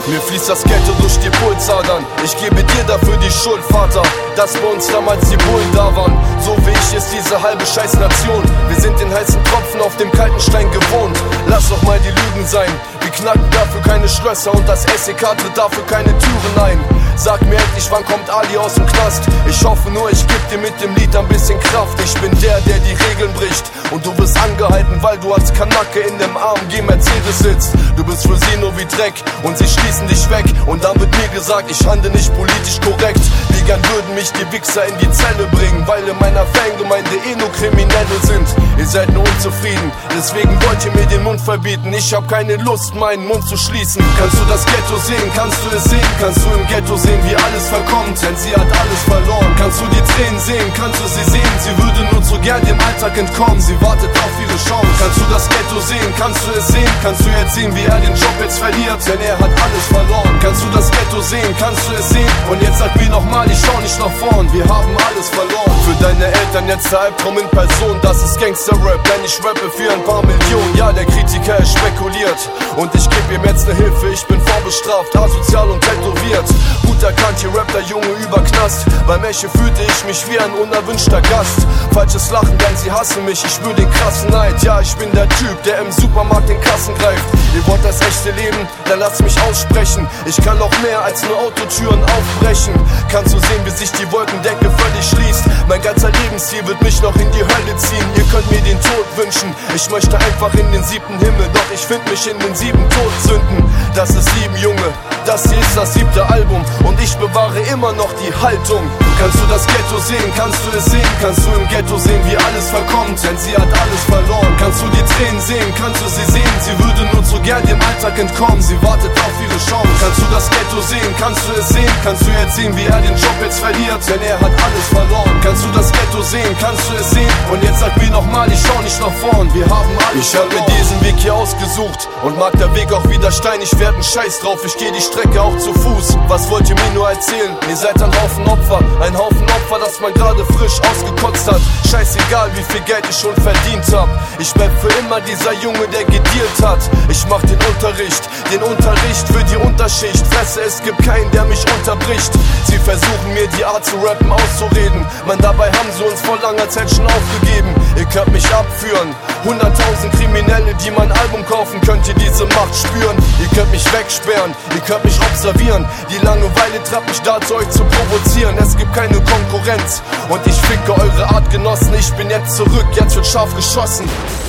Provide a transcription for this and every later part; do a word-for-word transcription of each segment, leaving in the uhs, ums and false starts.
Mir fließt das Ghetto durch die Pulsadern. Ich gebe dir dafür die Schuld, Vater, dass bei uns damals die Bullen da waren. So wie ich ist diese halbe Scheiß-Nation. Wir sind den heißen Tropfen auf dem kalten Stein gewohnt. Lass doch mal die Lügen sein. Wir knacken dafür keine Schlösser und das S E K tritt dafür keine Türen ein. Sag mir endlich, wann kommt Ali aus dem Knast? Ich hoffe nur, ich geb dir mit dem Lied ein bisschen Kraft. Ich bin der, der die Regeln bricht. Und du wirst angehalten, weil du als Kanacke in dem A M G Mercedes sitzt. Du bist für sie nur wie Dreck und sie schließen dich weg. Und dann wird mir gesagt, ich handle nicht politisch korrekt. Wie gern würden mich die Wichser in die Zelle bringen, weil in meiner Fangemeinde eh nur Kriminelle sind. Ihr seid nur unzufrieden, deswegen wollt ihr mir den Mund verbieten. Ich hab keine Lust, meinen Mund zu schließen. Kannst du das Ghetto sehen? Kannst du es sehen? Kannst du im Ghetto sehen, wie alles verkommt? Denn sie hat alles verloren. Kannst du die Tränen sehen? Kannst du sie sehen? Sie würde nur zu gern dem Alltag entkommen. Sie wartet auf ihre Chance. Kannst du das Ghetto sehen? Kannst du es sehen? Kannst du jetzt sehen, wie er den Job jetzt verliert? Denn er hat alles verloren. Kannst du das Ghetto sehen? Kannst du es sehen? Und jetzt sag mir nochmal, ich schau nicht nach vorn. Wir haben alles verloren. Für deine Eltern jetzt der Albtraum in Person. Das ist Gangster-Rap, denn ich rappe für ein paar Millionen. Ja, der Kritiker ist spekuliert und ich geb ihm jetzt ne Hilfe. Ich bin vorbestraft, asozial und tätowiert. Gut erkannt, hier rappt der Junge über Knast. Beim Echo fühlte ich mich wie ein unerwünschter Gast. Falsches Lachen, denn sie hassen mich, ich spür den krassen Neid. Ja, ich bin der Typ, der im Supermarkt den Kassen greift. Ihr wollt das echte Leben, dann lasst mich aussprechen. Ich kann noch mehr als nur Autotüren aufbrechen. Kannst du sehen, wie sich die Wolkendecke völlig schließt? Mein ganzer Lebensziel wird mich noch in die Hölle ziehen. Ihr könnt mir den Tod wünschen, ich möchte einfach in den siebten Himmel. Doch ich find mich in den sieben Todsünden. Das ist sieben, Junge, das hier ist das siebte Album. Und ich bewahre immer noch die Haltung. Kannst du das Ghetto sehen? Kannst du es sehen? Kannst du im Ghetto sehen, wie alles verkommt? Denn sie hat alles verloren. Kannst du die Tränen sehen? Kannst du sie sehen? Sie würde nur zu gern dem Alltag entkommen. Sie wartet auf ihre Chance. Kannst du das Ghetto sehen? Kannst du es sehen? Kannst du jetzt sehen, wie er den Job jetzt verliert? Denn er hat alles verloren. Kannst du das Ghetto sehen? Kannst du es sehen? Und jetzt sag mir nochmal, ich schau nicht nach vorn. Wir haben alles Ich hab mir diesen Weg hier ausgesucht und mag der Weg auch wieder steinig werden. Scheiß drauf, ich geh die Strecke auch zu Fuß. Was wollt ihr mir nur erzählen? Ihr seid ein Haufen Opfer. Ein Haufen Opfer, das man gerade frisch ausgekotzt hat. Scheißegal, wie viel Geld ich schon verdient hab. Ich bleib für immer dieser Junge, der gedealt hat. Ich mach den Unterricht, den Unterricht für die Unterschicht. Fresse, es gibt keinen, der mich unterbricht. Sie versuchen mir die Art zu rappen auszureden. Man, dabei haben sie uns vor langer Zeit schon aufgegeben. Ihr könnt mich abführen. Hunderttausend Kriminelle, die mein Album kaufen, könnt ihr diese Macht spüren. Ihr könnt mich wegsperren, ihr könnt mich observieren. Die Langeweile treibt mich dazu, euch zu provozieren. Es gibt keine Konkurrenz und ich ficke eure Artgenossen. Ich bin jetzt zurück, jetzt wird scharf geschossen.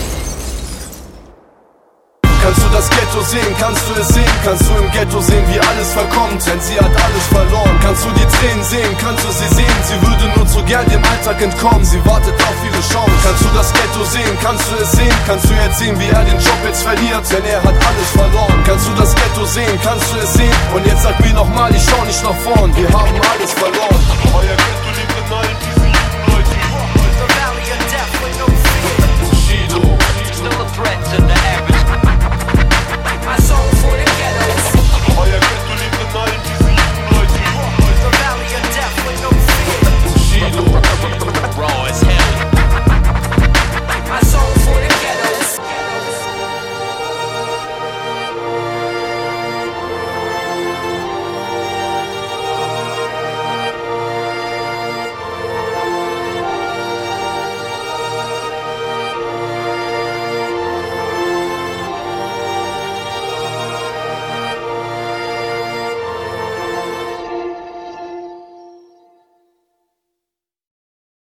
Kannst du das Ghetto sehen? Kannst du es sehen? Kannst du im Ghetto sehen, wie alles verkommt? Denn sie hat alles verloren. Kannst du die Tränen sehen? Kannst du sie sehen? Sie würde nur zu gern dem Alltag entkommen. Sie wartet auf ihre Chance. Kannst du das Ghetto sehen? Kannst du es sehen? Kannst du jetzt sehen, wie er den Job jetzt verliert? Denn er hat alles verloren. Kannst du das Ghetto sehen? Kannst du es sehen? Und jetzt sag mir nochmal, ich schau nicht nach vorn. Wir haben alles verloren. Euer Ghetto liegt in allen